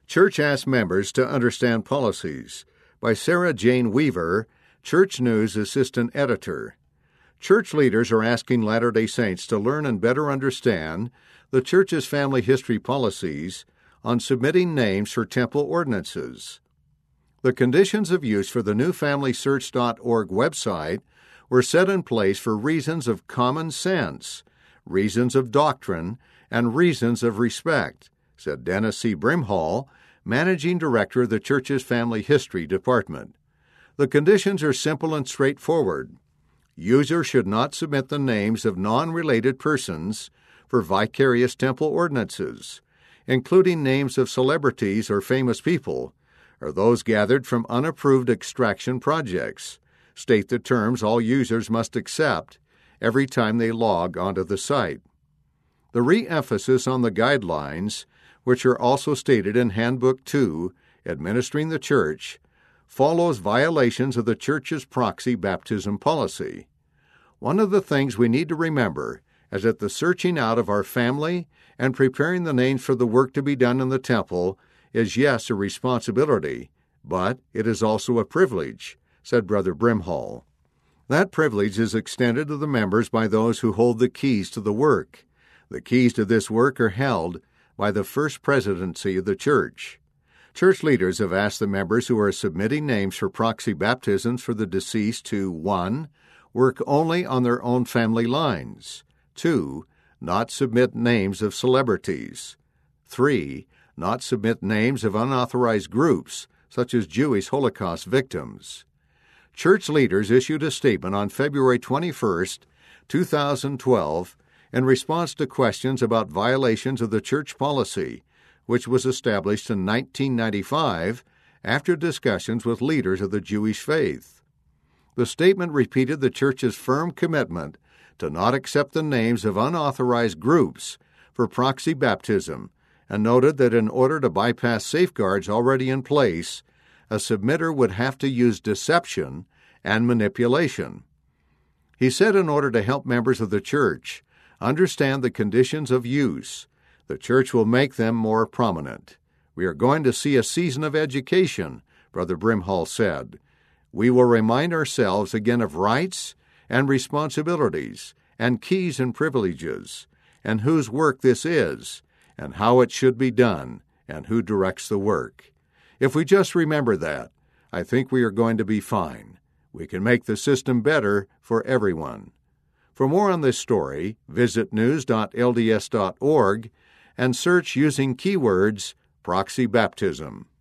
Church asks members to understand policies by Sarah Jane Weaver, Church News Assistant Editor. Church leaders are asking Latter-day Saints to learn and better understand the Church's family history policies on submitting names for temple ordinances. The conditions of use for the new FamilySearch.org website were set in place for reasons of common sense, reasons of doctrine, and reasons of respect, said Dennis C. Brimhall, Managing Director of the Church's Family History Department. The conditions are simple and straightforward. Users should not submit the names of non-related persons for vicarious temple ordinances, including names of celebrities or famous people, or those gathered from unapproved extraction projects. State the terms all users must accept every time they log onto the site. The re-emphasis on the guidelines, which are also stated in Handbook 2, Administering the Church, follows violations of the Church's proxy baptism policy. One of the things we need to remember is that the searching out of our family and preparing the names for the work to be done in the temple is, yes, a responsibility, but it is also a privilege, said Brother Brimhall. That privilege is extended to the members by those who hold the keys to the work. The keys to this work are held by the First Presidency of the Church. Church leaders have asked the members who are submitting names for proxy baptisms for the deceased to 1. Work only on their own family lines, 2. Not submit names of celebrities, 3. Not submit names of unauthorized groups, such as Jewish Holocaust victims. Church leaders issued a statement on February 21, 2012, in response to questions about violations of the church policy, which was established in 1995 after discussions with leaders of the Jewish faith. The statement repeated the Church's firm commitment to not accept the names of unauthorized groups for proxy baptism and noted that in order to bypass safeguards already in place, a submitter would have to use deception and manipulation. He said in order to help members of the Church understand the conditions of use, the Church will make them more prominent. We are going to see a season of education, Brother Brimhall said. We will remind ourselves again of rights and responsibilities and keys and privileges, and whose work this is, and how it should be done, and who directs the work. If we just remember that, I think we are going to be fine. We can make the system better for everyone. For more on this story, visit news.lds.org and search using keywords proxy baptism.